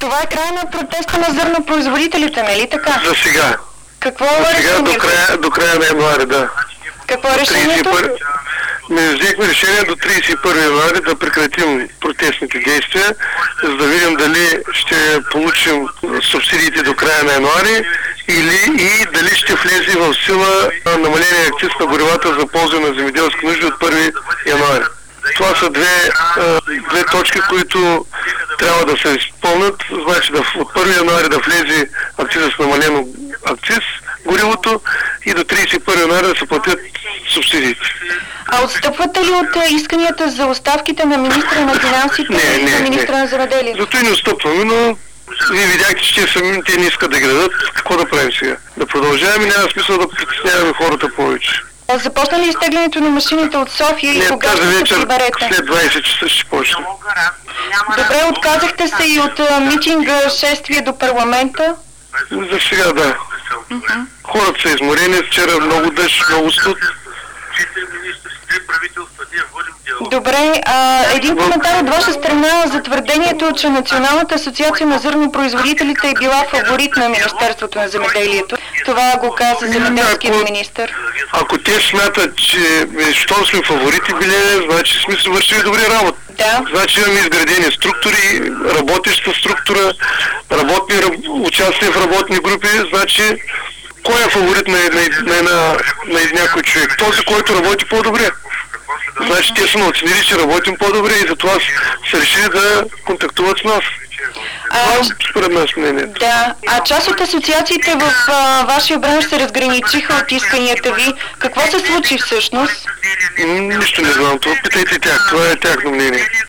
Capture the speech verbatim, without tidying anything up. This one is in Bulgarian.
Това е края на протеста на зърнопроизводителите, нали така? За сега. Какво За е сега до решението? края, до края на януари, да. Какво е решението? Не взехме решение до тридесет и първи януари да прекратим протестните действия, за да видим дали ще получим субсидиите до края на януари или и дали ще влезе в сила намаление акциз на горивата за ползване на земеделски нужди от първи януари. Това са две, две точки, които трябва да се изпълнят. Значи да, от първи януари да влезе акциза с намалено акциз, горивото, и до тридесет и първи януари да се платят субсидиите. А отстъпвате ли от исканията за оставките на министра на финансите не, и не, на министра не. на земеделието? Зато и не отстъпваме, но вие видяхте, че те сами те не искат да ги дадат. Какво да правим сега? Да продължаваме, няма смисъл да притесняваме хората повече. Започна ли изтеглянето на машините от София и Не, кога тази ще се вечер приберете? след двайсет часа ще почне. Добре, отказахте се и от а, митинга, шествие до парламента? За сега да. Uh-huh. Хората са изморени, вчера много дъжд, много студ. Добре, а, един коментар от ваша страна за твърдението, че Националната асоциация на зърнопроизводителите е била фаворит на Министерството на земеделието. Това го каза земеделският министър. Ако те смятат, че щом сме фаворити били, значи сме си вършили добри работи. Да. Значи имаме изградени структури, работеща структура, работни участие в работни групи, значи кой е фаворит на, на, на, на, на някой човек? Този, който работи по-добре. Значи те са оценили, че работим по-добре и затова са решили да контактуват с нас. А, според нас мнението. Да, а част от асоциациите в а, вашия бранш се разграничиха от исканията ви. Какво се случи всъщност? Нищо не знам, това питайте тях, това е тяхно мнение.